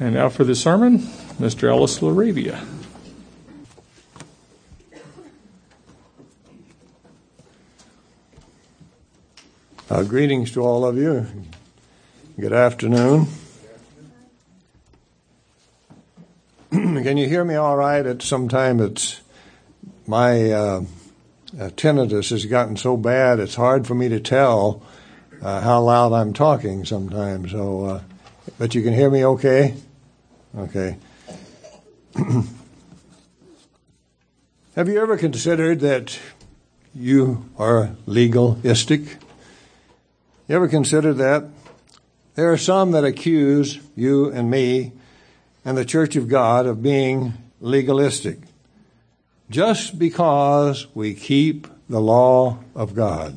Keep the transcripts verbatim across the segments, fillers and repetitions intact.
And now for the sermon, Mister Ellis Laravia. Uh, greetings to all of you. Good afternoon. Can you hear me all right? At some time, it's my uh, uh, tinnitus has gotten so bad it's hard for me to tell uh, how loud I'm talking sometimes. So, uh, but you can hear me okay? Okay. Have you ever considered that you are legalistic? You ever considered that? There are some that accuse you and me and the Church of God of being legalistic just because we keep the law of God.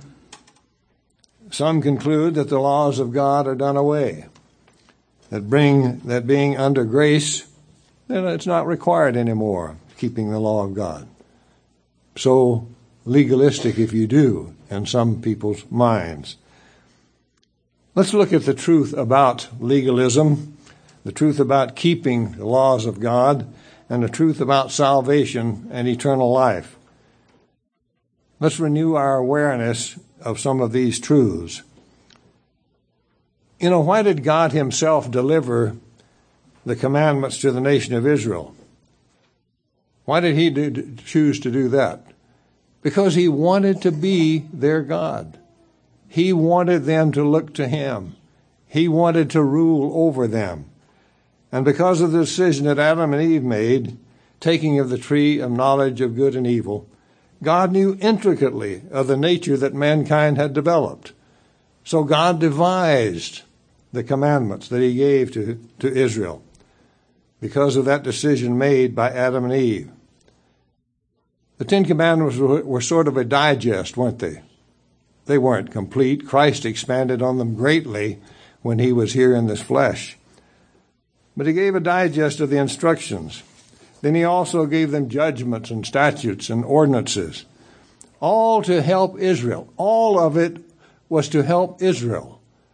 Some conclude that the laws of God are done away, that bring that being under grace, then it's not required anymore, keeping the law of God. So legalistic if you do, in some people's minds. Let's look at the truth about legalism, the truth about keeping the laws of God, and the truth about salvation and eternal life. Let's renew our awareness of some of these truths. You know, why did God himself deliver the commandments to the nation of Israel? Why did he do, choose to do that? Because he wanted to be their God. He wanted them to look to him. He wanted to rule over them. And because of the decision that Adam and Eve made, taking of the tree of knowledge of good and evil, God knew intricately of the nature that mankind had developed. So God devised the commandments that he gave to, to Israel because of that decision made by Adam and Eve. The Ten Commandments were, were sort of a digest, weren't they? They weren't complete. Christ expanded on them greatly when he was here in this flesh. But he gave a digest of the instructions. Then he also gave them judgments and statutes and ordinances, all to help Israel. All of it was to help Israel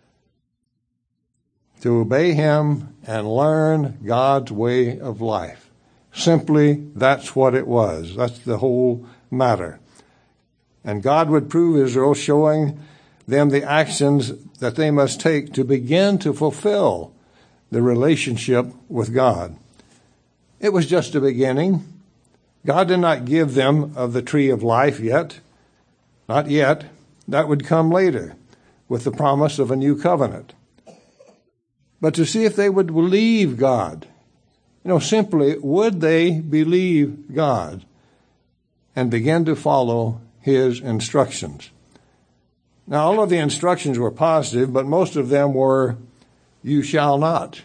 to obey him and learn God's way of life. Simply, that's what it was. That's the whole matter. And God would prove Israel, showing them the actions that they must take to begin to fulfill the relationship with God. It was just a beginning. God did not give them of the tree of life yet. Not yet. That would come later with the promise of a new covenant. But to see if they would believe God. You know, simply, would they believe God and begin to follow his instructions? Now, all of the instructions were positive, but most of them were, you shall not.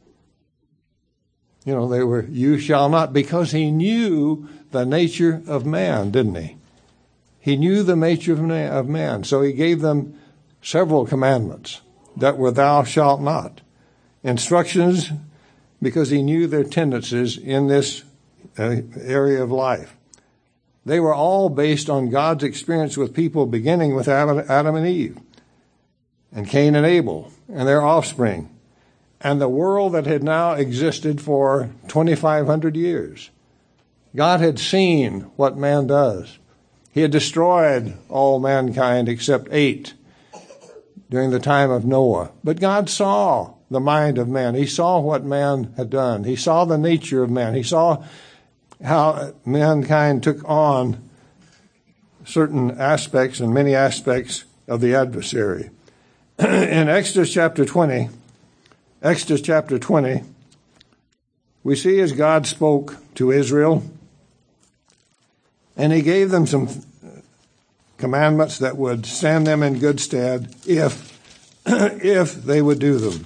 You know, they were, you shall not, because he knew the nature of man, didn't he? He knew the nature of man, so he gave them several commandments that were thou shalt not. Instructions, because he knew their tendencies in this uh, area of life. They were all based on God's experience with people, beginning with Adam and Eve, and Cain and Abel, and their offspring, and the world that had now existed for twenty-five hundred years. God had seen what man does. He had destroyed all mankind except eight during the time of Noah. But God saw the mind of man. He saw what man had done. He saw the nature of man. He saw how mankind took on certain aspects and many aspects of the adversary. In Exodus chapter twenty, Exodus chapter twenty, we see as God spoke to Israel, and he gave them some commandments that would stand them in good stead if, if they would do them.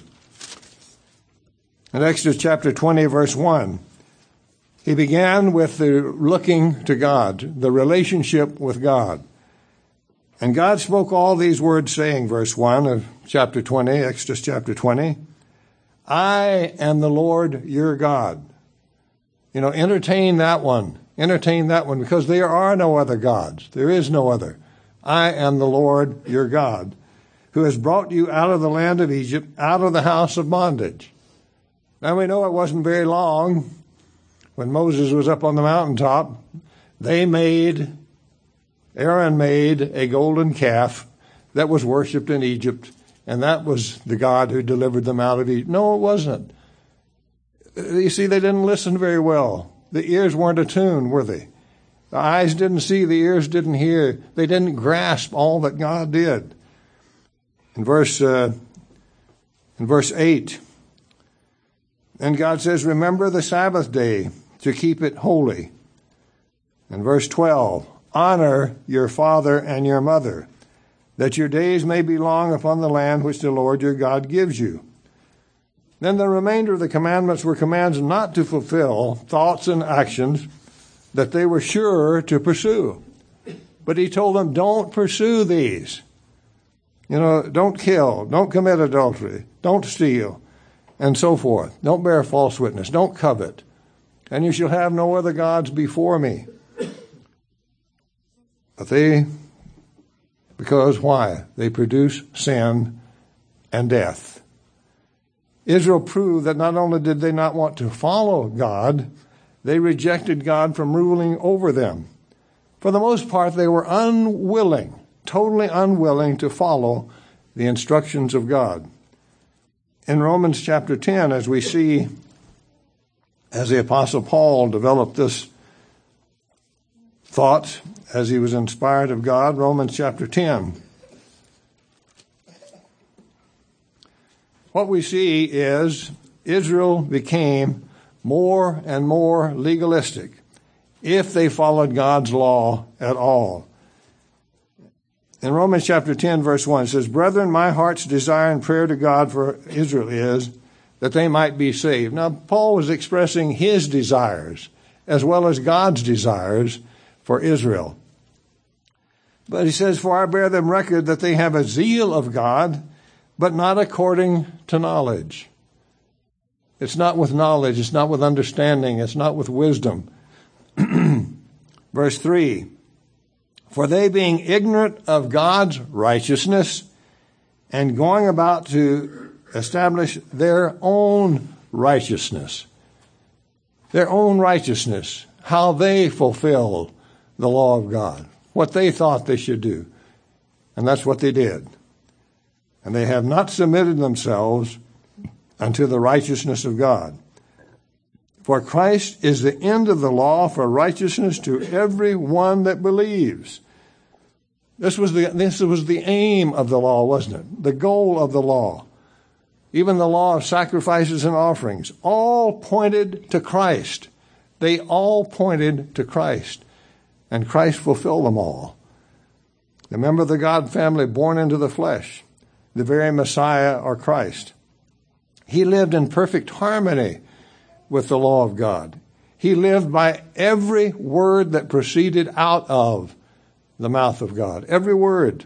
In Exodus chapter twenty, verse one, he began with the looking to God, the relationship with God. And God spoke all these words, saying, verse one of chapter twenty, Exodus chapter twenty, I am the Lord your God. You know, entertain that one. Entertain that one, because there are no other gods. There is no other. I am the Lord your God, who has brought you out of the land of Egypt, out of the house of bondage. Now we know it wasn't very long when Moses was up on the mountaintop. They made, Aaron made a golden calf that was worshipped in Egypt, and that was the God who delivered them out of Egypt. No, it wasn't. You see, they didn't listen very well. The ears weren't attuned, were they? The eyes didn't see, the ears didn't hear. They didn't grasp all that God did. In verse, uh, in verse eight, and God says, remember the Sabbath day to keep it holy. In verse twelve, honor your father and your mother, that your days may be long upon the land which the Lord your God gives you. Then the remainder of the commandments were commands not to fulfill thoughts and actions that they were sure to pursue. But he told them, don't pursue these. You know, don't kill, don't commit adultery, don't steal, and so forth. Don't bear false witness, don't covet, and you shall have no other gods before me. But they, because why? They produce sin and death. Israel proved that not only did they not want to follow God, they rejected God from ruling over them. For the most part, they were unwilling, totally unwilling to follow the instructions of God. In Romans chapter ten, as we see, as the Apostle Paul developed this thought as he was inspired of God, Romans chapter ten, what we see is Israel became more and more legalistic if they followed God's law at all. In Romans chapter ten, verse one, it says, brethren, my heart's desire and prayer to God for Israel is that they might be saved. Now, Paul was expressing his desires as well as God's desires for Israel. But he says, for I bear them record that they have a zeal of God, but not according to knowledge. It's not with knowledge. It's not with understanding. It's not with wisdom. Verse three, for they being ignorant of God's righteousness and going about to establish their own righteousness, their own righteousness, how they fulfill the law of God, what they thought they should do. And that's what they did. And they have not submitted themselves unto the righteousness of God. For Christ is the end of the law for righteousness to every one that believes. This was the, this was the aim of the law, wasn't it? The goal of the law. Even the law of sacrifices and offerings, all pointed to Christ. They all pointed to Christ. And Christ fulfilled them all. The member of the God family born into the flesh, the very Messiah or Christ. He lived in perfect harmony with the law of God. He lived by every word that proceeded out of the mouth of God. Every word.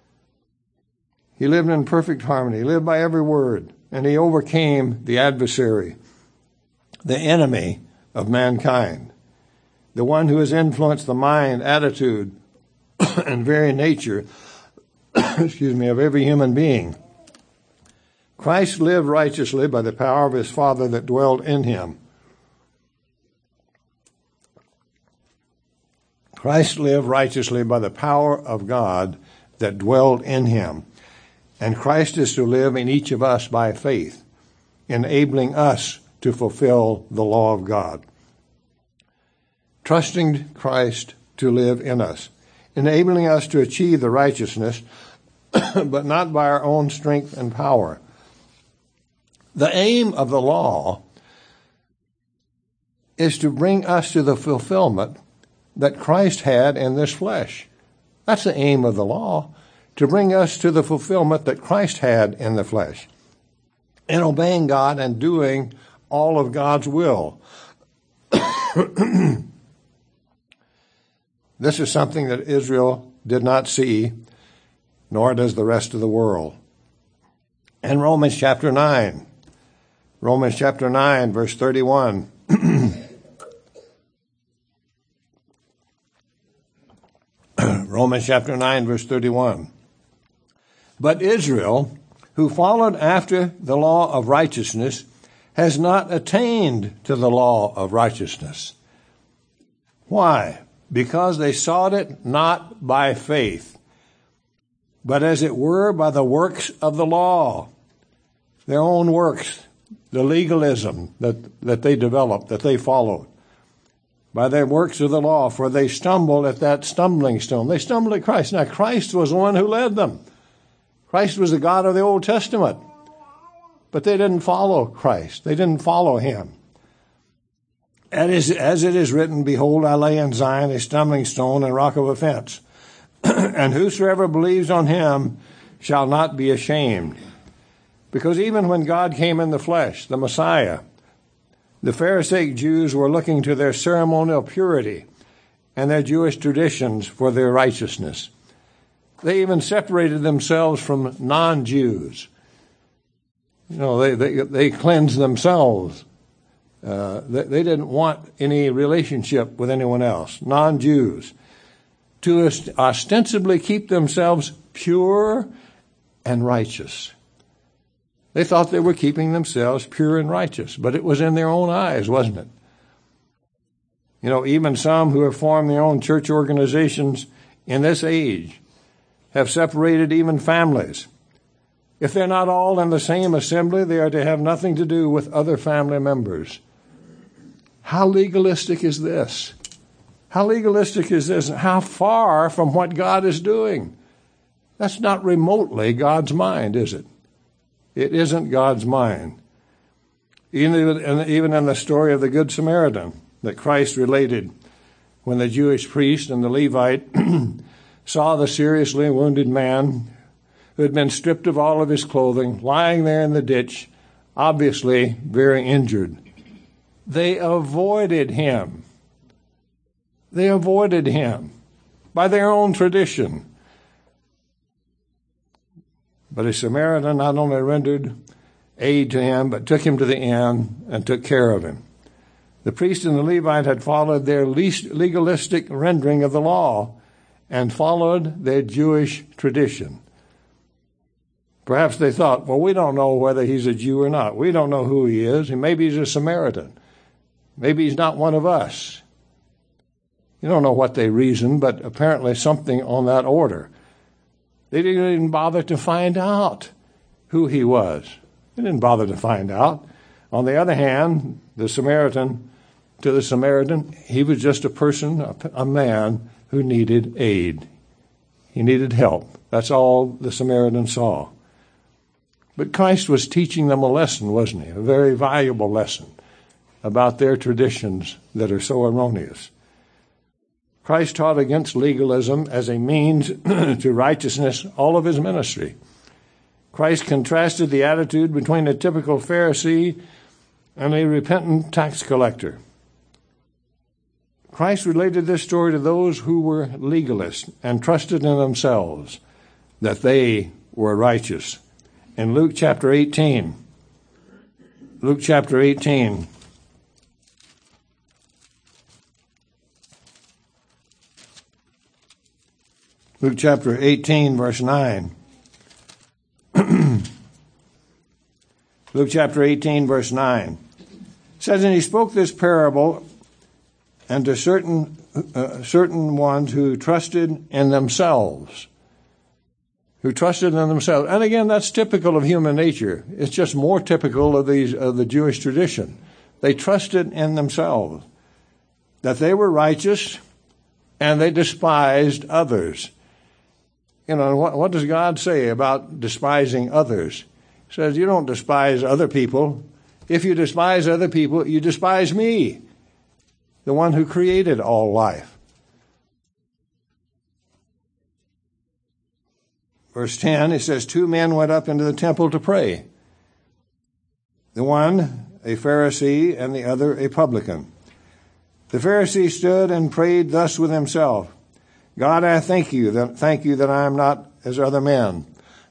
He lived in perfect harmony. He lived by every word. And he overcame the adversary, the enemy of mankind, the one who has influenced the mind, attitude, and very nature, excuse me, of every human being. Christ lived righteously by the power of his Father that dwelled in him. Christ lived righteously by the power of God that dwelled in him. And Christ is to live in each of us by faith, enabling us to fulfill the law of God. Trusting Christ to live in us, enabling us to achieve the righteousness, but not by our own strength and power. The aim of the law is to bring us to the fulfillment that Christ had in this flesh. That's the aim of the law, to bring us to the fulfillment that Christ had in the flesh, in obeying God and doing all of God's will. This is something that Israel did not see, nor does the rest of the world. In Romans chapter nine, Romans chapter nine, verse thirty-one. Romans chapter nine, verse thirty-one. But Israel, who followed after the law of righteousness, has not attained to the law of righteousness. Why? Because they sought it not by faith, but as it were by the works of the law, their own works, the legalism that, that they developed, that they followed, by their works of the law, for they stumbled at that stumbling stone. They stumbled at Christ. Now, Christ was the one who led them. Christ was the God of the Old Testament. But they didn't follow Christ. They didn't follow him. As it is written, behold, I lay in Zion a stumbling stone and rock of offense. And whosoever believes on him shall not be ashamed. Because even when God came in the flesh, the Messiah, the Pharisaic Jews were looking to their ceremonial purity and their Jewish traditions for their righteousness. They even separated themselves from non-Jews. You know, they, they, they cleansed themselves. Uh, they, they didn't want any relationship with anyone else, non-Jews, to ostensibly keep themselves pure and righteous. They thought they were keeping themselves pure and righteous, but it was in their own eyes, wasn't it? You know, even some who have formed their own church organizations in this age have separated even families. If they're not all in the same assembly, they are to have nothing to do with other family members. How legalistic is this? How legalistic is this? How far from what God is doing? That's not remotely God's mind, is it? It isn't God's mind. Even in the story of the Good Samaritan that Christ related, when the Jewish priest and the Levite saw the seriously wounded man who had been stripped of all of his clothing, lying there in the ditch, obviously very injured, they avoided him. They avoided him by their own tradition. But a Samaritan not only rendered aid to him, but took him to the inn and took care of him. The priest and the Levite had followed their least legalistic rendering of the law and followed their Jewish tradition. Perhaps they thought, well, we don't know whether he's a Jew or not. We don't know who he is. Maybe he's a Samaritan. Maybe he's not one of us. You don't know what they reasoned, but apparently something on that order. They didn't even bother to find out who he was. They didn't bother to find out. On the other hand, the Samaritan, to the Samaritan, he was just a person, a, a man who needed aid. He needed help. That's all the Samaritan saw. But Christ was teaching them a lesson, wasn't he? A very valuable lesson about their traditions that are so erroneous. Christ taught against legalism as a means to righteousness all of his ministry. Christ contrasted the attitude between a typical Pharisee and a repentant tax collector. Christ related this story to those who were legalists and trusted in themselves that they were righteous. In Luke chapter eighteen, Luke chapter eighteen, Luke chapter eighteen, verse nine. Luke chapter eighteen, verse nine. It says, and he spoke this parable and to certain uh, certain ones who trusted in themselves. Who trusted in themselves. And again, that's typical of human nature. It's just more typical of these of the Jewish tradition. They trusted in themselves, that they were righteous, and they despised others. You know, what, what does God say about despising others? He says, you don't despise other people. If you despise other people, you despise me, the one who created all life. Verse ten, it says, two men went up into the temple to pray. The one, a Pharisee, and the other, a publican. The Pharisee stood and prayed thus with himself, God, I thank you that thank you that I am not as other men,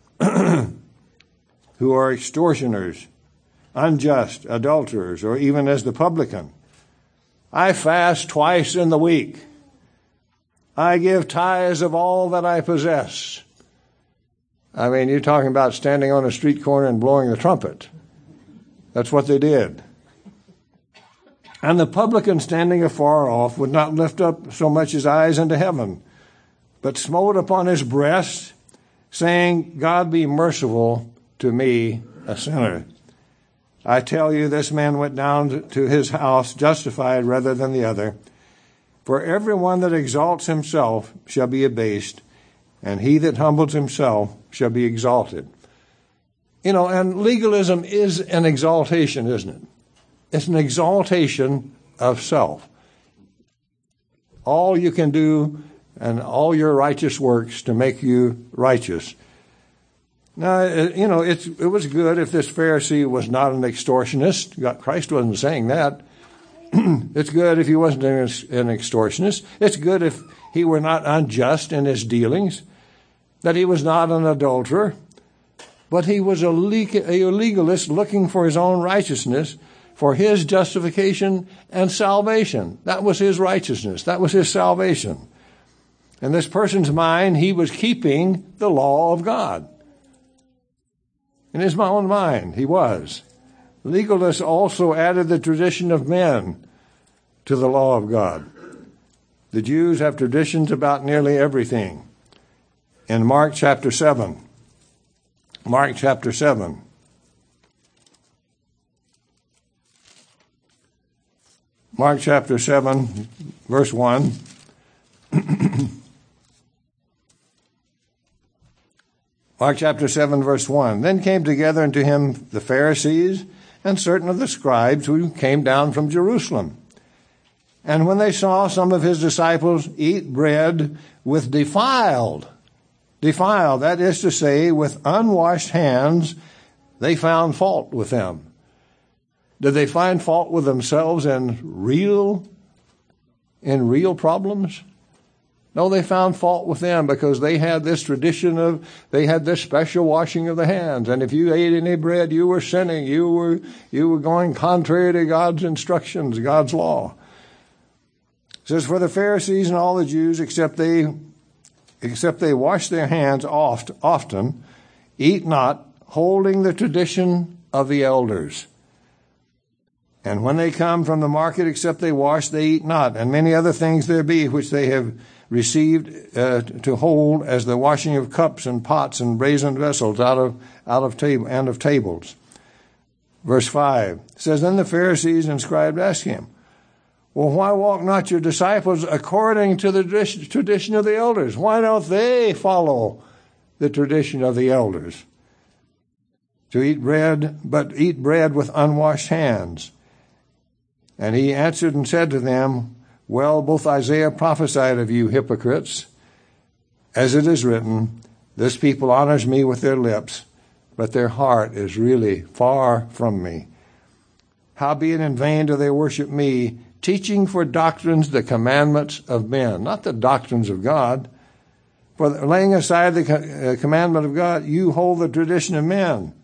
who are extortioners, unjust, adulterers, or even as the publican. I fast twice in the week. I give tithes of all that I possess. I mean, you're talking about standing on a street corner and blowing the trumpet. That's what they did. And the publican standing afar off would not lift up so much his eyes into heaven, but smote upon his breast, saying, God be merciful to me, a sinner. I tell you, this man went down to his house justified rather than the other. For everyone that exalts himself shall be abased, and he that humbles himself shall be exalted. You know, and legalism is an exaltation, isn't it? It's an exaltation of self. All you can do and all your righteous works to make you righteous. Now, you know, it's, it was good if this Pharisee was not an extortionist. God, Christ wasn't saying that. It's good if he wasn't an extortionist. It's good if he were not unjust in his dealings, that he was not an adulterer, but he was a legalist looking for his own righteousness, for his justification and salvation. That was his righteousness. That was his salvation. In this person's mind, he was keeping the law of God. In his own mind, he was. Legalists also added the tradition of men to the law of God. The Jews have traditions about nearly everything. In Mark chapter seven, Mark chapter seven, Mark chapter seven, verse one. Mark chapter seven, verse one. Then came together unto him the Pharisees and certain of the scribes who came down from Jerusalem. And when they saw some of his disciples eat bread with defiled, defiled, that is to say, with unwashed hands, they found fault with them. Did they find fault with themselves in real, in real problems? No, they found fault with them because they had this tradition of, they had this special washing of the hands. And if you ate any bread, you were sinning. You were, you were going contrary to God's instructions, God's law. It says, for the Pharisees and all the Jews, except they, except they wash their hands oft, often, eat not, holding the tradition of the elders. And when they come from the market, except they wash, they eat not. And many other things there be which they have received uh, to hold, as the washing of cups and pots and brazen vessels out of out of table and of tables. Verse five says, then the Pharisees and scribes asked him, well, why walk not your disciples according to the tradition of the elders? Why don't they follow the tradition of the elders? To eat bread, but eat bread with unwashed hands. And he answered and said to them, well, both Isaiah prophesied of you hypocrites, as it is written, this people honors me with their lips, but their heart is really far from me. Howbeit in vain do they worship me, teaching for doctrines the commandments of men, not the doctrines of God. For laying aside the commandment of God, you hold the tradition of men.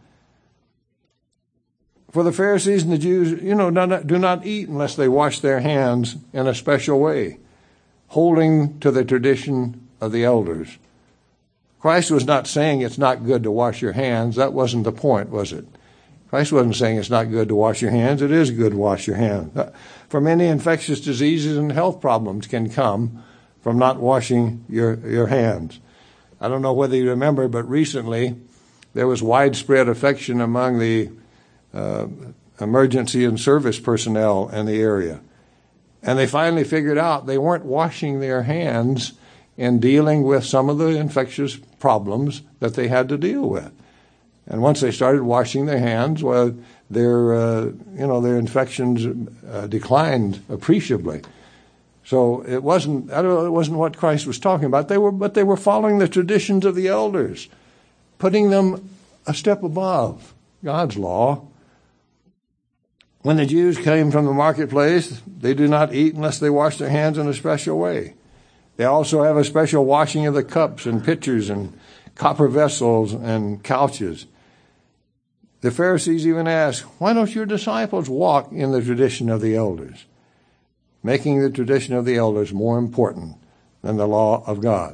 For the Pharisees and the Jews, you know, do not eat unless they wash their hands in a special way, holding to the tradition of the elders. Christ was not saying it's not good to wash your hands. That wasn't the point, was it? Christ wasn't saying it's not good to wash your hands. It is good to wash your hands. For many infectious diseases and health problems can come from not washing your, your hands. I don't know whether you remember, but recently there was widespread affection among the Uh, emergency and service personnel in the area. And they finally figured out they weren't washing their hands in dealing with some of the infectious problems that they had to deal with. And once they started washing their hands, well, their, uh, you know, their infections uh, declined appreciably. So it wasn't, I don't know, it wasn't what Christ was talking about. They were, but they were following the traditions of the elders, putting them a step above God's law. When the Jews came from the marketplace, they do not eat unless they wash their hands in a special way. They also have a special washing of the cups and pitchers and copper vessels and couches. The Pharisees even asked, why don't your disciples walk in the tradition of the elders? Making the tradition of the elders more important than the law of God.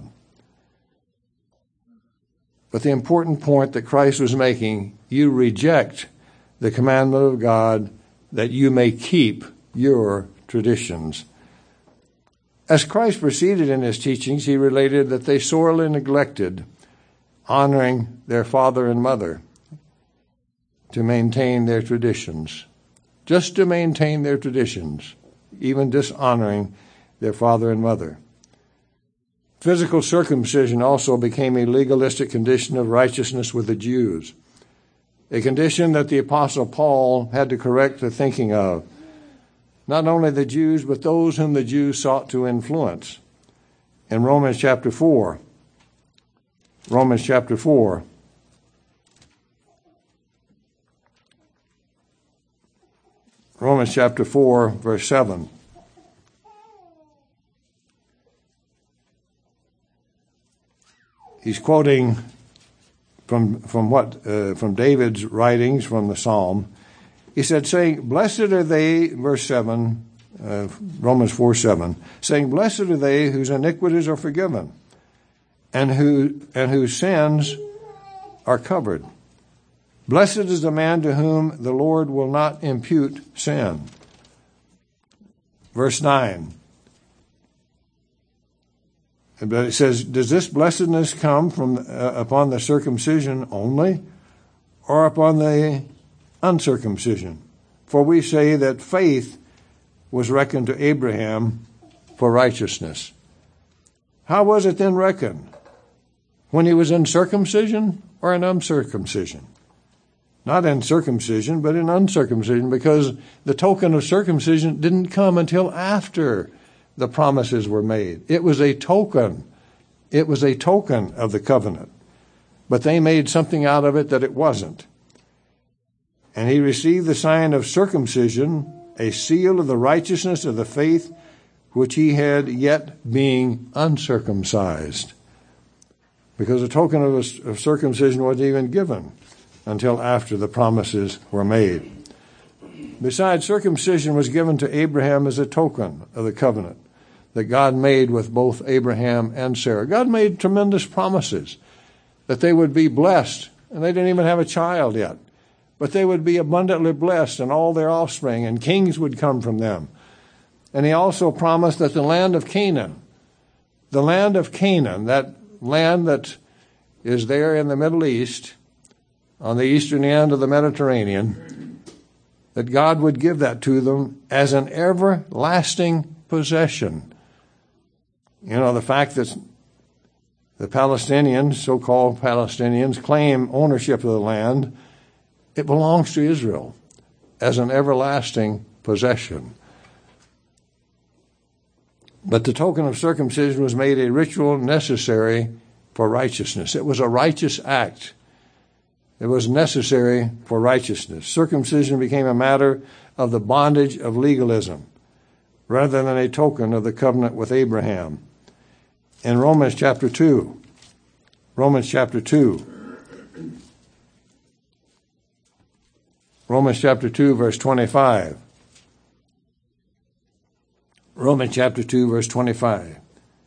But the important point that Christ was making, you reject the commandment of God that you may keep your traditions. As Christ proceeded in his teachings, he related that they sorely neglected honoring their father and mother to maintain their traditions, just to maintain their traditions, even dishonoring their father and mother. Physical circumcision also became a legalistic condition of righteousness with the Jews, a condition that the Apostle Paul had to correct the thinking of, not only the Jews, but those whom the Jews sought to influence. In Romans chapter four, Romans chapter four, Romans chapter four, verse seven. He's quoting from from what uh, from David's writings from the Psalm. He said, saying, "Blessed are they," verse seven, uh, Romans four seven, saying, "Blessed are they whose iniquities are forgiven, and who and whose sins are covered. Blessed is the man to whom the Lord will not impute sin." Verse nine. But it says, does this blessedness come from uh, upon the circumcision only, or upon the uncircumcision? For we say that faith was reckoned to Abraham for righteousness. How was it then reckoned? When he was in circumcision or in uncircumcision? Not in circumcision, but in uncircumcision, because the token of circumcision didn't come until after the promises were made. It was a token. It was a token of the covenant. But they made something out of it that it wasn't. And he received the sign of circumcision, a seal of the righteousness of the faith which he had yet being uncircumcised. Because a token of, of circumcision wasn't even given until after the promises were made. Besides, circumcision was given to Abraham as a token of the covenant that God made with both Abraham and Sarah. God made tremendous promises that they would be blessed, and they didn't even have a child yet, but they would be abundantly blessed and all their offspring, and kings would come from them. And he also promised that the land of Canaan, the land of Canaan, that land that is there in the Middle East, on the eastern end of the Mediterranean, that God would give that to them as an everlasting possession. You know, the fact that the Palestinians, so-called Palestinians, claim ownership of the land, it belongs to Israel as an everlasting possession. But the token of circumcision was made a ritual necessary for righteousness. It was a righteous act. It was necessary for righteousness. Circumcision became a matter of the bondage of legalism rather than a token of the covenant with Abraham. In Romans chapter two, Romans chapter two, Romans chapter two, verse twenty-five. Romans chapter two, verse twenty-five.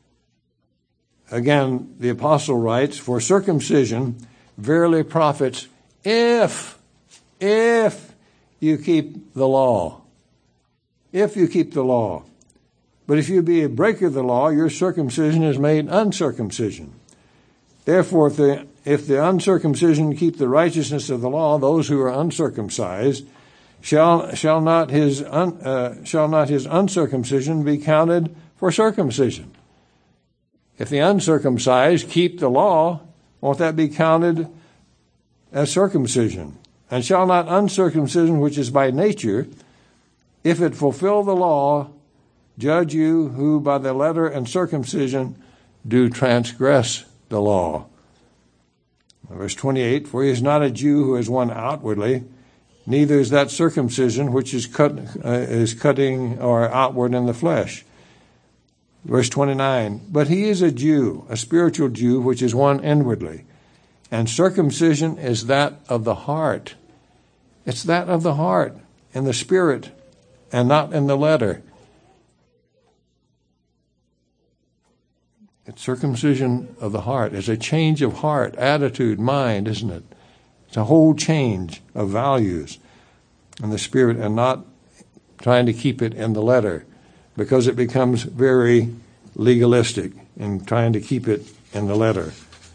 Again, the apostle writes, "For circumcision verily profits if, if you keep the law." If you keep the law. But if you be a breaker of the law, your circumcision is made uncircumcision. Therefore, if the, if the uncircumcision keep the righteousness of the law, those who are uncircumcised, shall shall not his un, uh, shall not his uncircumcision be counted for circumcision? If the uncircumcised keep the law, won't that be counted as circumcision? And shall not uncircumcision, which is by nature, if it fulfill the law, judge you who by the letter and circumcision do transgress the law? Verse twenty-eight, "For he is not a Jew who is one outwardly, neither is that circumcision which is cut uh, is cutting or outward in the flesh." Verse twenty-nine, "But he is a Jew, a spiritual Jew, which is one inwardly. And circumcision is that of the heart." It's that of the heart, in the spirit, and not in the letter. It's circumcision of the heart. It's a change of heart, attitude, mind, isn't it? It's a whole change of values. in the spirit and not trying to keep it in the letter, because it becomes very legalistic in trying to keep it in the letter.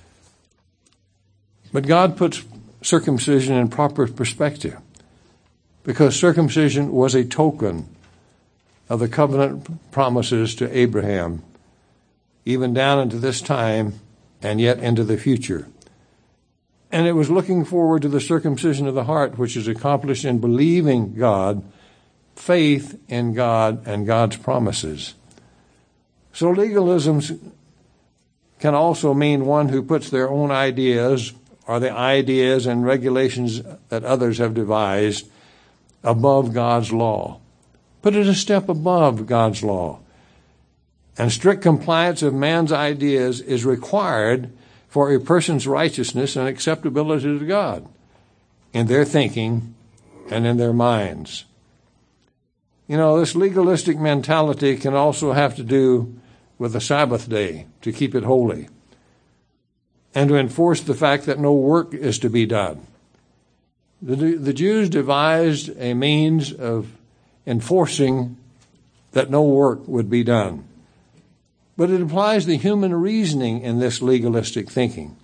But God puts circumcision in proper perspective, because circumcision was a token of the covenant promises to Abraham, even down into this time and yet into the future. And it was looking forward to the circumcision of the heart, which is accomplished in believing God, faith in God and God's promises. So legalism can also mean one who puts their own ideas or the ideas and regulations that others have devised above God's law. Put it a step above God's law. And strict compliance of man's ideas is required for a person's righteousness and acceptability to God in their thinking and in their minds. You know, this legalistic mentality can also have to do with the Sabbath day, to keep it holy, and to enforce the fact that no work is to be done. The, the Jews devised a means of enforcing that no work would be done. But it applies the human reasoning in this legalistic thinking.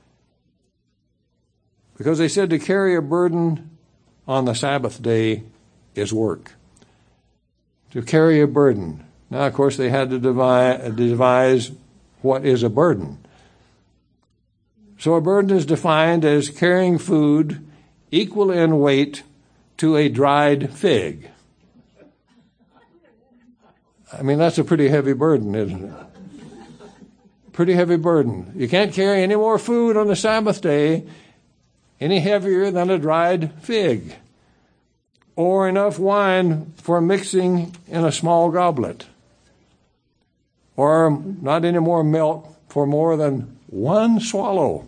Because they said to carry a burden on the Sabbath day is work. To carry a burden. Now, of course, they had to devise, devise what is a burden. So a burden is defined as carrying food equal in weight to a dried fig. I mean, that's a pretty heavy burden, isn't it? Pretty heavy burden. You can't carry any more food on the Sabbath day any heavier than a dried fig, or enough wine for mixing in a small goblet, or not any more milk for more than one swallow.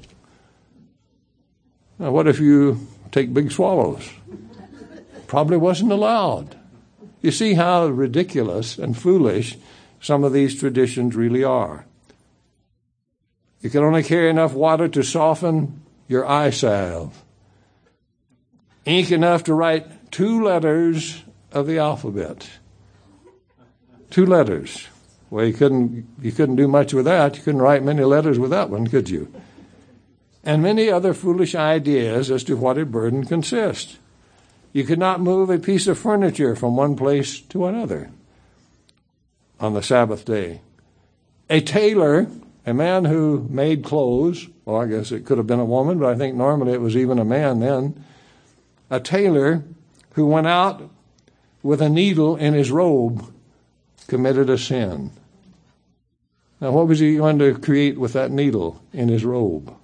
Now, what if you take big swallows? Probably wasn't allowed. You see how ridiculous and foolish some of these traditions really are. You can only carry enough water to soften your eye salve, ink enough to write two letters of the alphabet. Two letters. Well, you couldn't, you couldn't do much with that. You couldn't write many letters with that one, could you? And many other foolish ideas as to what a burden consists. You could not move a piece of furniture from one place to another on the Sabbath day. A tailor, a man who made clothes, well, I guess it could have been a woman, but I think normally it was even a man then. A tailor who went out with a needle in his robe committed a sin. Now, what was he going to create with that needle in his robe?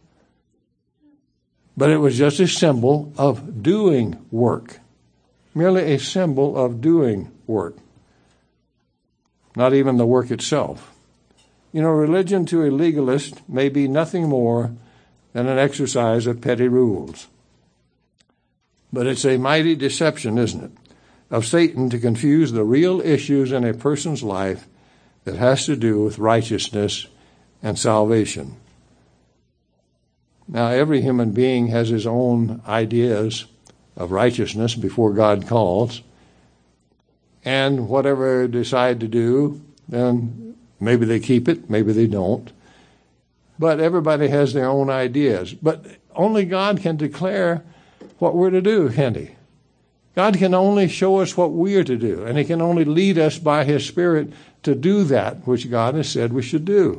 But it was just a symbol of doing work. Merely a symbol of doing work. Not even the work itself. You know, religion to a legalist may be nothing more than an exercise of petty rules. But it's a mighty deception, isn't it, of Satan to confuse the real issues in a person's life that has to do with righteousness and salvation. Now, every human being has his own ideas of righteousness before God calls. And whatever they decide to do, then maybe they keep it, maybe they don't. But everybody has their own ideas. But only God can declare what we're to do, can't he? God can only show us what we are to do, and he can only lead us by his Spirit to do that which God has said we should do.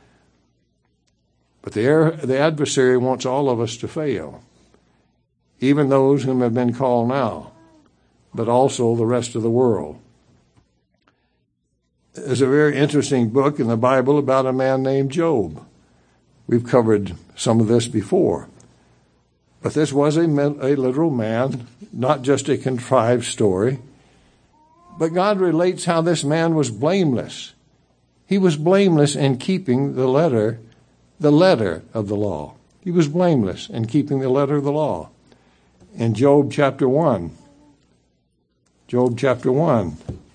But the, the adversary wants all of us to fail, even those whom have been called now, but also the rest of the world. There's a very interesting book in the Bible about a man named Job. We've covered some of this before. But this was a, a literal man, not just a contrived story. But God relates how this man was blameless. He was blameless in keeping the letter, the letter of the law. He was blameless in keeping the letter of the law. In Job chapter one. Job chapter one.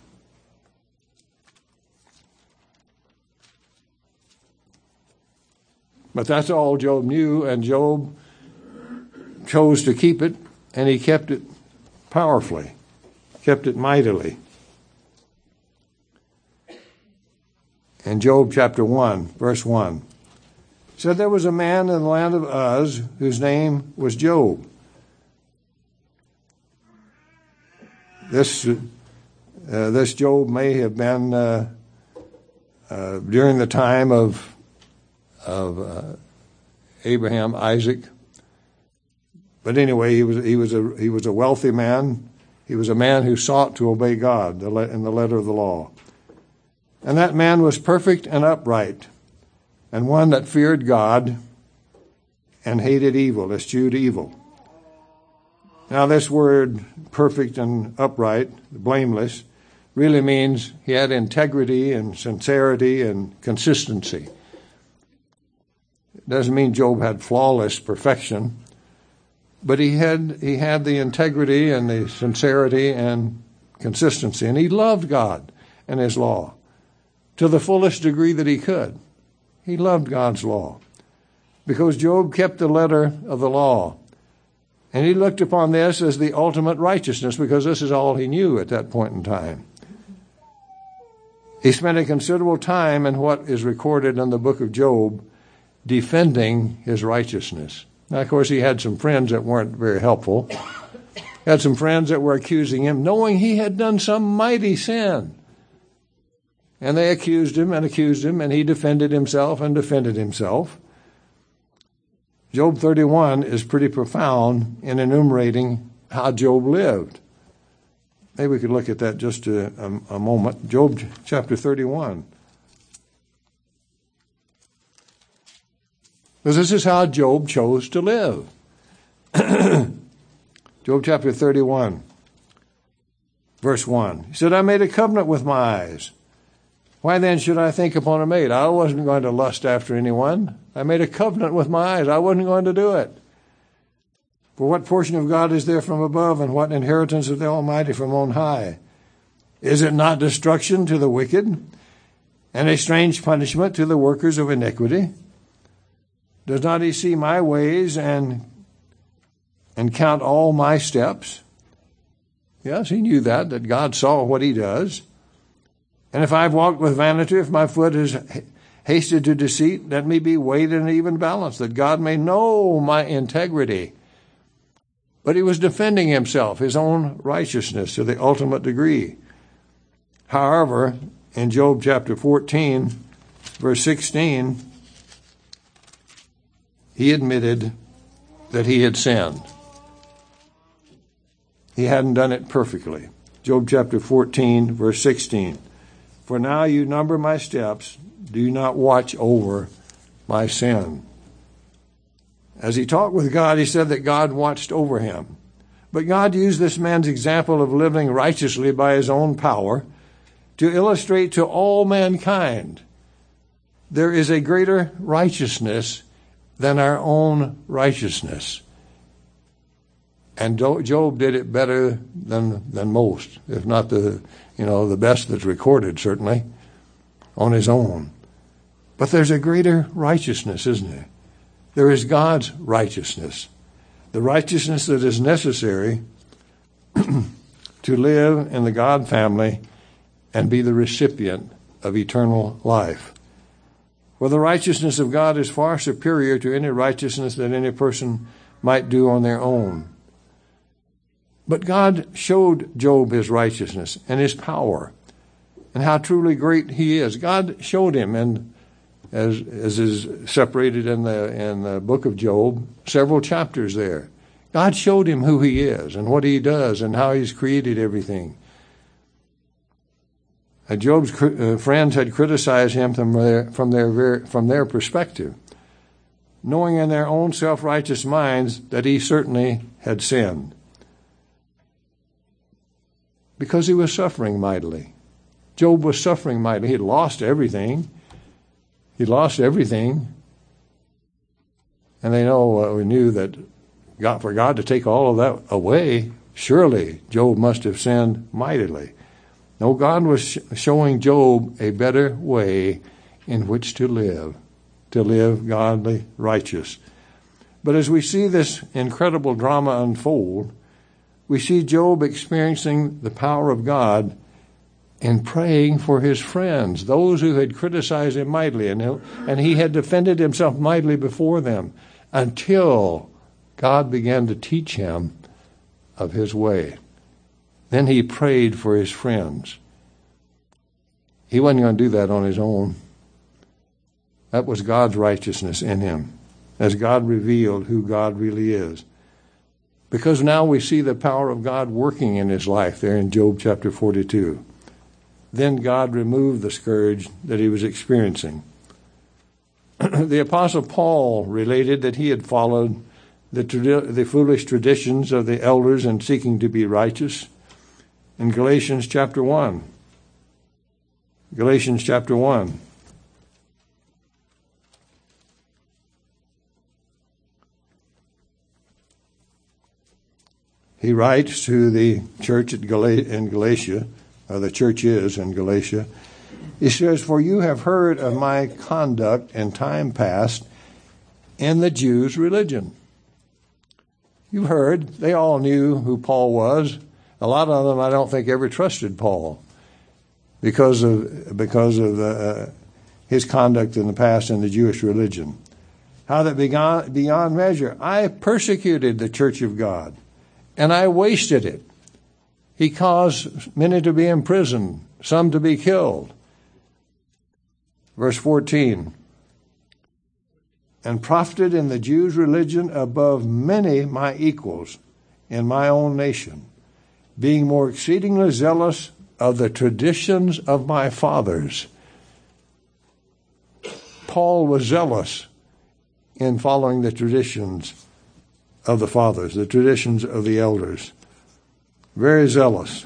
But that's all Job knew, and Job chose to keep it, and he kept it powerfully, kept it mightily. In Job chapter one, verse one, it said there was a man in the land of Uz whose name was Job. This, uh, this Job may have been uh, uh, during the time of, of uh, Abraham, Isaac. But anyway, he was he was a he was a wealthy man. He was a man who sought to obey God in the letter of the law. And that man was perfect and upright, and one that feared God and hated evil, eschewed evil. Now this word, perfect and upright, blameless, really means he had integrity and sincerity and consistency. It doesn't mean Job had flawless perfection, but he had he had the integrity and the sincerity and consistency, and he loved God and his law to the fullest degree that he could. He loved God's law because Job kept the letter of the law, and he looked upon this as the ultimate righteousness because this is all he knew at that point in time. He spent a considerable time in what is recorded in the book of Job defending his righteousness. Now, of course, he had some friends that weren't very helpful. He had some friends that were accusing him, knowing he had done some mighty sin. And they accused him and accused him, and he defended himself and defended himself. Job thirty-one is pretty profound in enumerating how Job lived. Maybe we could look at that just a, a, a moment. Job chapter thirty-one. Because this is how Job chose to live. Job chapter thirty-one, verse one. He said, I made a covenant with my eyes. Why then should I think upon a maid? I wasn't going to lust after anyone. I made a covenant with my eyes. I wasn't going to do it. For what portion of God is there from above, and what inheritance of the Almighty from on high? Is it not destruction to the wicked, and a strange punishment to the workers of iniquity? Does not he see my ways and, and count all my steps? Yes, he knew that, that God saw what he does. And if I've walked with vanity, if my foot is hasted to deceit, let me be weighed in an even balance, that God may know my integrity. But he was defending himself, his own righteousness to the ultimate degree. However, in Job chapter fourteen, verse sixteen, he admitted that he had sinned. He hadn't done it perfectly. Job chapter fourteen, verse sixteen. For now you number my steps, do not watch over my sin. As he talked with God, he said that God watched over him. But God used this man's example of living righteously by his own power to illustrate to all mankind there is a greater righteousness than our own righteousness. And Job did it better than than most, if not the you know the best that's recorded, certainly, on his own. But there's a greater righteousness, isn't there? There is God's righteousness, the righteousness that is necessary to live in the God family and be the recipient of eternal life. For the righteousness of God is far superior to any righteousness that any person might do on their own. But God showed Job his righteousness and his power and how truly great he is. God showed him, and as, as is separated in the, in the book of Job, several chapters there. God showed him who he is and what he does and how he's created everything. And Job's uh, friends had criticized him from their, from their, from their perspective, knowing in their own self-righteous minds that he certainly had sinned. Because he was suffering mightily. Job was suffering mightily. He had lost everything. He lost everything. And they know, uh, we knew that God, for God to take all of that away, surely Job must have sinned mightily. No, God was sh- showing Job a better way in which to live, to live godly, righteous. But as we see this incredible drama unfold, we see Job experiencing the power of God in praying for his friends, those who had criticized him mightily, and, and he had defended himself mightily before them until God began to teach him of his way. Then he prayed for his friends. He wasn't going to do that on his own. That was God's righteousness in him, as God revealed who God really is. Because now we see the power of God working in his life there in Job chapter forty-two. Then God removed the scourge that he was experiencing. The Apostle Paul related that he had followed the, the foolish traditions of the elders in seeking to be righteous in Galatians chapter one. Galatians chapter one. He writes to the church at Gal- in Galatia, or the church is in Galatia. He says, "For you have heard of my conduct in time past in the Jews' religion." You've heard. They all knew who Paul was. A lot of them, I don't think, ever trusted Paul because of because of uh, his conduct in the past in the Jewish religion. How that beyond, beyond measure, I persecuted the church of God, and I wasted it. He caused many to be imprisoned, some to be killed. Verse fourteen, and profited in the Jews' religion above many my equals in my own nation, being more exceedingly zealous of the traditions of my fathers. Paul was zealous in following the traditions of the fathers, the traditions of the elders. Very zealous.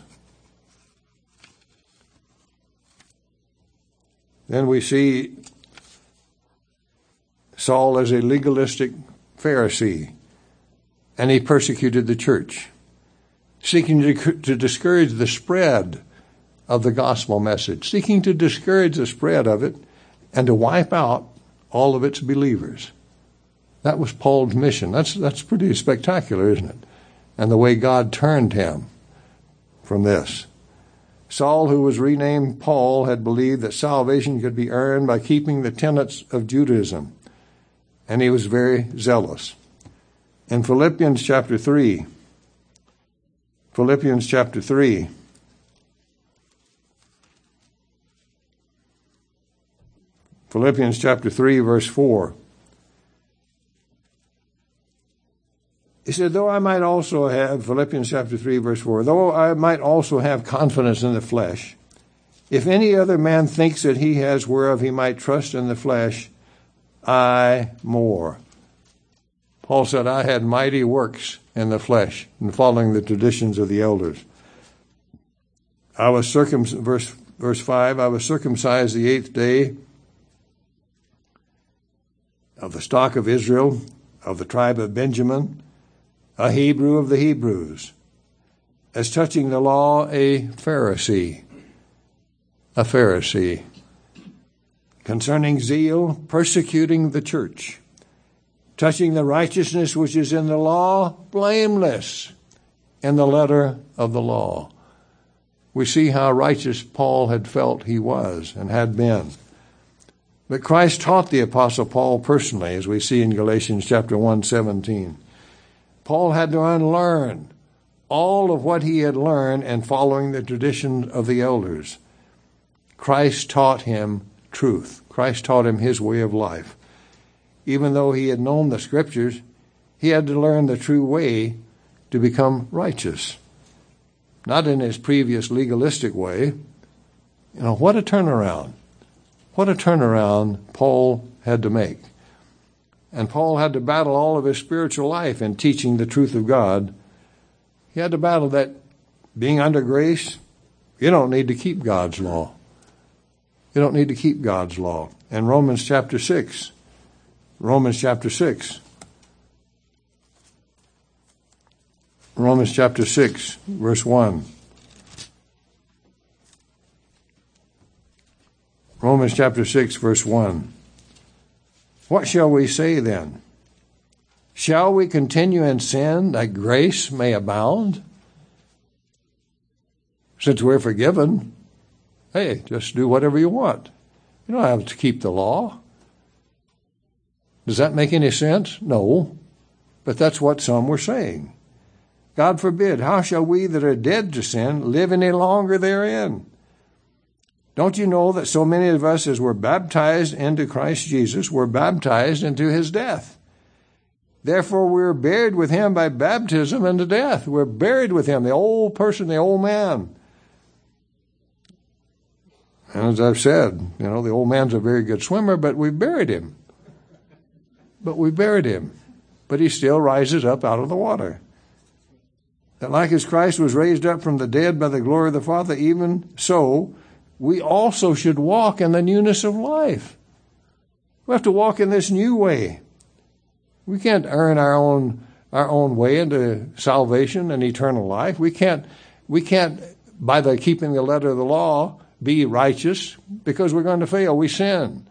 Then we see Saul as a legalistic Pharisee, and he persecuted the church, seeking to, to discourage the spread of the gospel message, seeking to discourage the spread of it and to wipe out all of its believers. That was Paul's mission. That's, that's pretty spectacular, isn't it? And the way God turned him from this. Saul, who was renamed Paul, had believed that salvation could be earned by keeping the tenets of Judaism, and he was very zealous. In Philippians chapter three, Philippians chapter three, Philippians chapter three, verse four, he said, though I might also have, Philippians chapter three, verse four, though I might also have confidence in the flesh, if any other man thinks that he has whereof he might trust in the flesh, I more. Paul said, I had mighty works in the flesh in following the traditions of the elders. I was circumcised, verse, verse five, I was circumcised the eighth day of the stock of Israel, of the tribe of Benjamin, a Hebrew of the Hebrews, as touching the law, a Pharisee, a Pharisee, concerning zeal, persecuting the church, touching the righteousness which is in the law, blameless in the letter of the law. We see how righteous Paul had felt he was and had been. But Christ taught the Apostle Paul personally, as we see in Galatians chapter one, seventeen. Paul had to unlearn all of what he had learned in following the tradition of the elders. Christ taught him truth. Christ taught him his way of life. Even though he had known the scriptures, he had to learn the true way to become righteous. Not in his previous legalistic way. You know, what a turnaround. What a turnaround Paul had to make. And Paul had to battle all of his spiritual life in teaching the truth of God. He had to battle that being under grace, you don't need to keep God's law. You don't need to keep God's law. In Romans chapter six, Romans chapter six, Romans chapter six, verse one. Romans chapter six, verse one. What shall we say then? Shall we continue in sin that grace may abound? since we're forgiven, hey, just do whatever you want. You don't have to keep the law. Does that make any sense? No. But that's what some were saying. God forbid, how shall we that are dead to sin live any longer therein? Don't you know that so many of us as were baptized into Christ Jesus were baptized into his death? Therefore we're buried with him by baptism into death. We're buried with him, the old person, the old man. And as I've said, you know, the old man's a very good swimmer, but we buried him. But we buried him. But he still rises up out of the water. That like as Christ was raised up from the dead by the glory of the Father, even so we also should walk in the newness of life. We have to walk in this new way. We can't earn our own our own way into salvation and eternal life. We can't we can't by the keeping the letter of the law be righteous, because we're going to fail. We sin.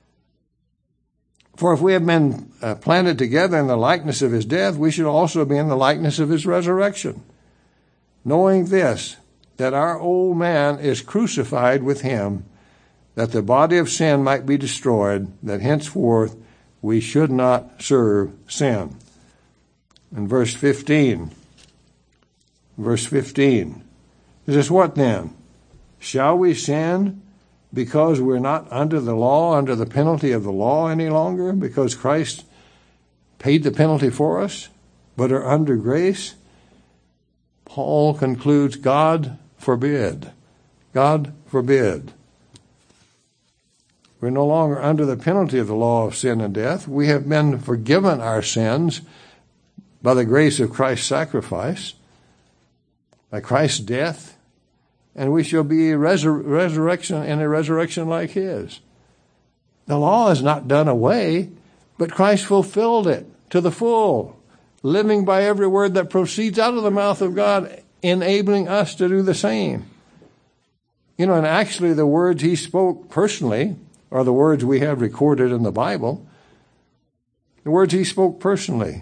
For if we have been uh, planted together in the likeness of his death, we should also be in the likeness of his resurrection. Knowing this, that our old man is crucified with him, that the body of sin might be destroyed, that henceforth we should not serve sin. In verse fifteen, verse fifteen, it says, what then? Shall we sin because we're not under the law, under the penalty of the law any longer, because Christ paid the penalty for us, but are under grace? Paul concludes, God forbid. God forbid. We're no longer under the penalty of the law of sin and death. We have been forgiven our sins by the grace of Christ's sacrifice, by Christ's death, and we shall be a resur- resurrection in a resurrection like his. The law is not done away, but Christ fulfilled it to the full, living by every word that proceeds out of the mouth of God, enabling us to do the same. You know, and actually the words he spoke personally are the words we have recorded in the Bible. The words he spoke personally.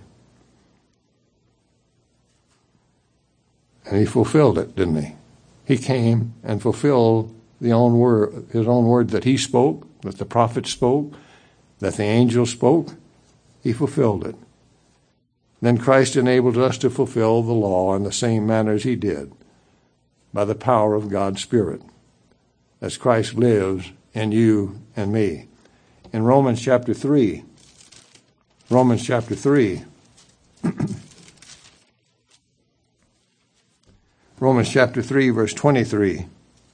And he fulfilled it, didn't he? He came and fulfilled the own word, his own word that he spoke, that the prophet spoke, that the angel spoke. He fulfilled it. Then Christ enabled us to fulfill the law in the same manner as he did, by the power of God's Spirit, as Christ lives in you and me. In Romans chapter three, Romans chapter three, Romans chapter three, verse twenty-three.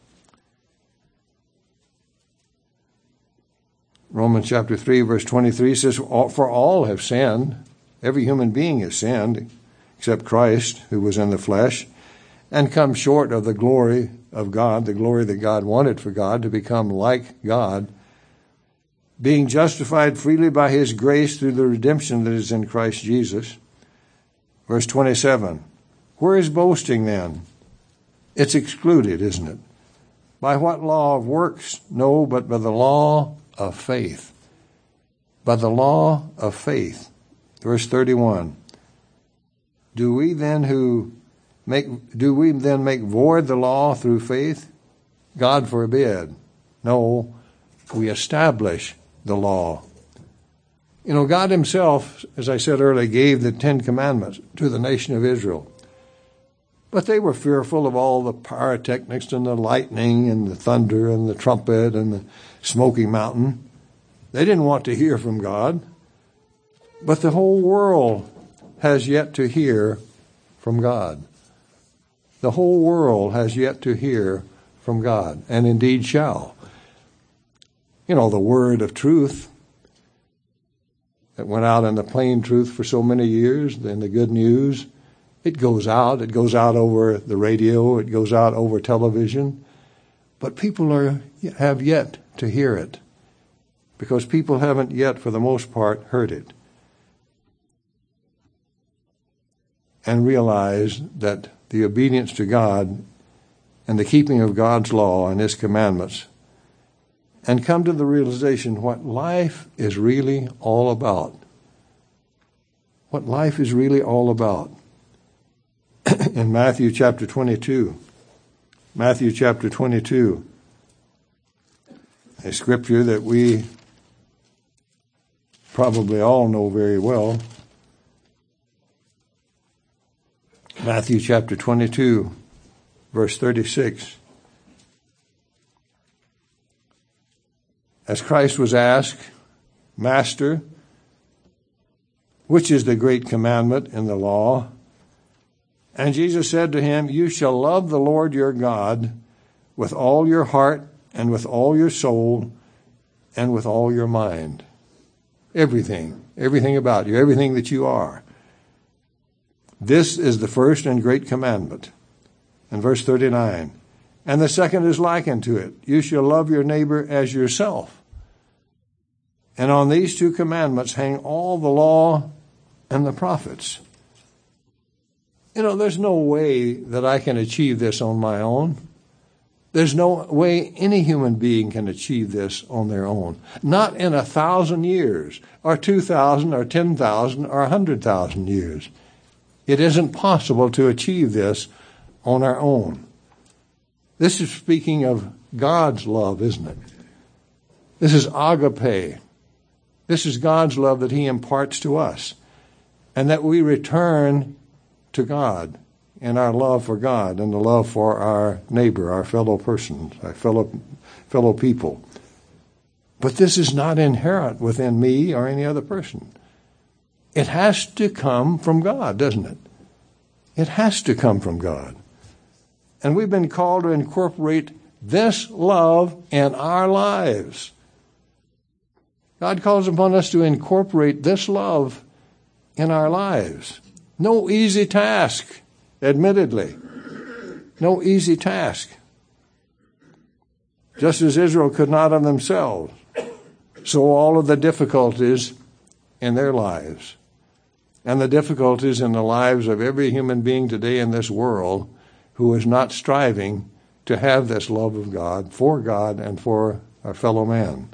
Romans chapter three, verse twenty-three says, for all have sinned. Every human being has sinned, except Christ, who was in the flesh, and come short of the glory of God, the glory that God wanted for God, to become like God, being justified freely by his grace through the redemption that is in Christ Jesus. Verse twenty-seven, where is boasting then? It's excluded, isn't it? By what law of works? No, but by the law of faith. By the law of faith. Verse thirty-one. Do we then who make do we then make void the law through faith? God forbid. No, we establish the law. You know, God himself, as I said earlier, gave the Ten Commandments to the nation of Israel. But they were fearful of all the pyrotechnics and the lightning and the thunder and the trumpet and the smoky mountain. They didn't want to hear from God. But the whole world has yet to hear from God. The whole world has yet to hear from God, and indeed shall. You know, the word of truth that went out in the plain truth for so many years, in the good news, it goes out. It goes out over the radio. It goes out over television. But people are have yet to hear it, because people haven't yet, for the most part, heard it and realized that the obedience to God and the keeping of God's law and his commandments, and come to the realization what life is really all about. What life is really all about. In Matthew chapter twenty-two, Matthew chapter twenty-two, a scripture that we probably all know very well. Matthew chapter twenty-two, verse thirty-six. As Christ was asked, Master, which is the great commandment in the law? And Jesus said to him, You shall love the Lord your God with all your heart and with all your soul and with all your mind. Everything, everything about you, everything that you are. This is the first and great commandment. And verse thirty-nine, and the second is likened to it. You shall love your neighbor as yourself. And on these two commandments hang all the law and the prophets. You know, there's no way that I can achieve this on my own. There's no way any human being can achieve this on their own. Not in a thousand years, or two thousand, or ten thousand, or a hundred thousand years. It isn't possible to achieve this on our own. This is speaking of God's love, isn't it? This is agape. This is God's love that he imparts to us, and that we return to God in our love for God and the love for our neighbor, our fellow persons, our fellow fellow people. But this is not inherent within me or any other person. It has to come from God, doesn't it? It has to come from God. And we've been called to incorporate this love in our lives. God calls upon us to incorporate this love in our lives. No easy task, admittedly. No easy task. Just as Israel could not of themselves, so all of the difficulties in their lives and the difficulties in the lives of every human being today in this world who is not striving to have this love of God, for God and for our fellow man.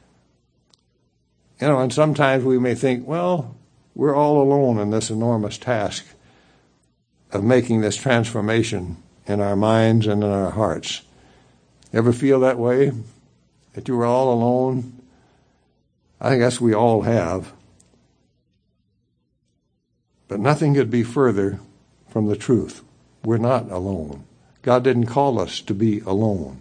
You know, and sometimes we may think, well, we're all alone in this enormous task of making this transformation in our minds and in our hearts. Ever feel that way? That you were all alone? I guess we all have. But nothing could be further from the truth. We're not alone. God didn't call us to be alone.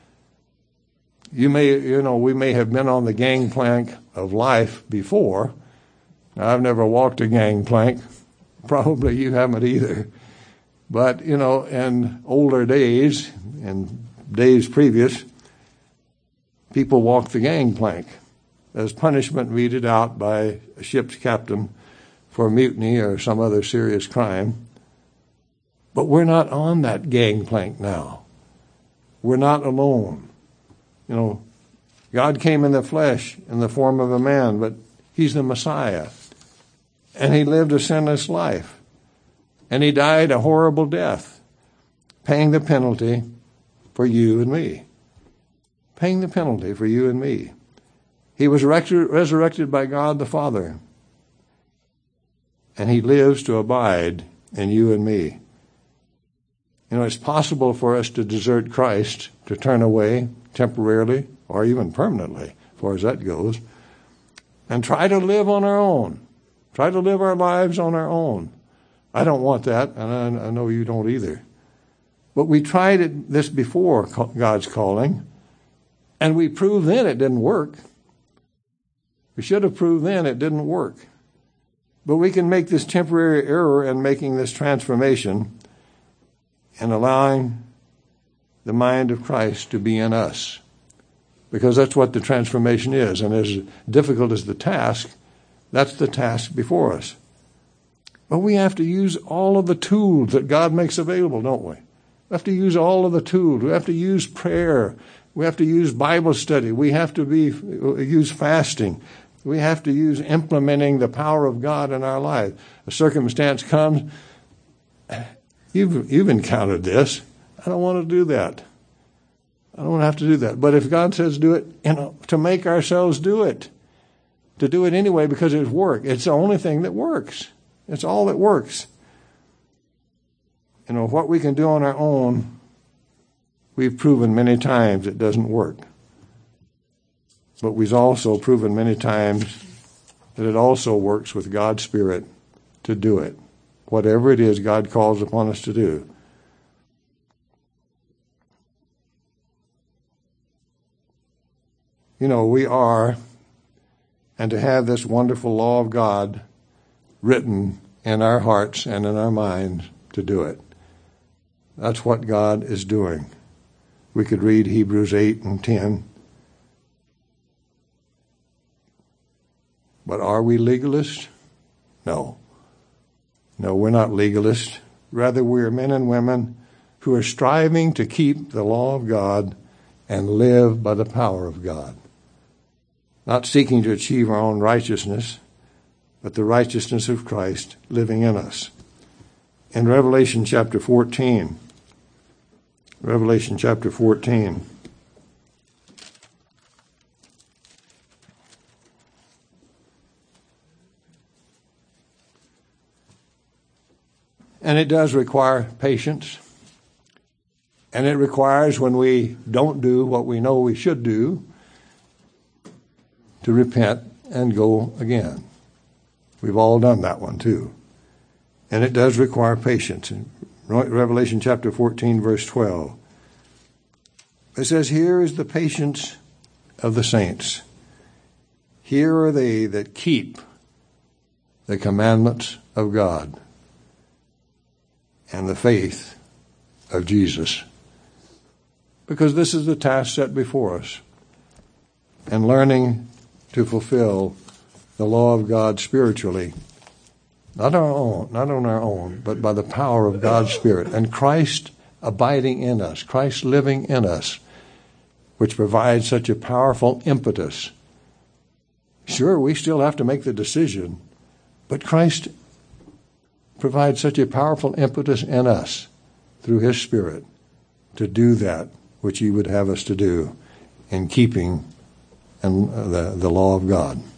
You may, you know, we may have been on the gangplank of life before. Now, I've never walked a gangplank. Probably you haven't either. But, you know, in older days, in days previous, people walked the gangplank as punishment meted out by a ship's captain for mutiny or some other serious crime. But we're not on that gangplank now. We're not alone. You know, God came in the flesh in the form of a man, but he's the Messiah. And he lived a sinless life. And he died a horrible death, paying the penalty for you and me. Paying the penalty for you and me. He was resurrected by God the Father. And he lives to abide in you and me. You know, it's possible for us to desert Christ, to turn away temporarily or even permanently, as far as that goes, and try to live on our own. Try to live our lives on our own. I don't want that, and I, I know you don't either. But we tried it, this before God's calling, and we proved then it didn't work. We should have proved then it didn't work. But we can make this temporary error in making this transformation and allowing the mind of Christ to be in us. Because that's what the transformation is. And as difficult as the task, that's the task before us. But we have to use all of the tools that God makes available, don't we? We have to use all of the tools. We have to use prayer. We have to use Bible study. We have to be use fasting. We have to use implementing the power of God in our life. A circumstance comes, you've, you've encountered this. I don't want to do that. I don't have to do that. But if God says do it, you know, to make ourselves do it, to do it anyway because it's work. It's the only thing that works. It's all that works. You know, what we can do on our own we've proven many times it doesn't work. But we've also proven many times that it also works with God's Spirit to do it, whatever it is God calls upon us to do. You know, we are, and to have this wonderful law of God written in our hearts and in our minds to do it. That's what God is doing. We could read Hebrews eight and ten. But are we legalists? No. No, we're not legalists. Rather, we are men and women who are striving to keep the law of God and live by the power of God. Not seeking to achieve our own righteousness, but the righteousness of Christ living in us. In Revelation chapter fourteen, Revelation chapter fourteen, and it does require patience, and it requires, when we don't do what we know we should do, to repent and go again. We've all done that one too. And it does require patience. In Revelation chapter fourteen, verse twelve, it says, "Here is the patience of the saints. Here are they that keep the commandments of God and the faith of Jesus." Because this is the task set before us. And learning to fulfill the law of God spiritually, not our own, not on our own, but by the power of God's Spirit and Christ abiding in us, Christ living in us, which provides such a powerful impetus. Sure, we still have to make the decision, but Christ provides such a powerful impetus in us through His Spirit to do that which He would have us to do in keeping and the, the law of God.